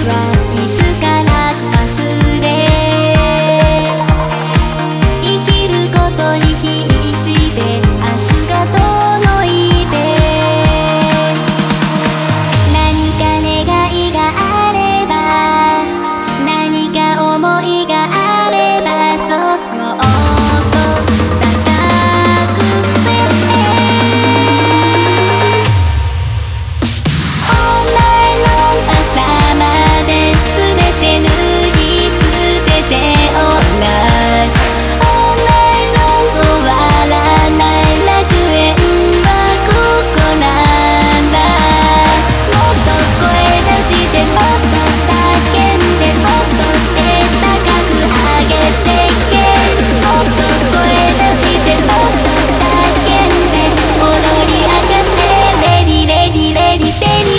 はいつから忘れ生きることに必死で明日が遠のいて何か願いがあれば何か思いがあればそうもっと高くてAll night long 朝まで全て脱ぎ捨てて Alright All night long 終わらない楽園はここなんだもっと声出してもっと叫んでもっと手高く上げてけもっと声出してもっと叫んで踊り明かせレディレディレディテリ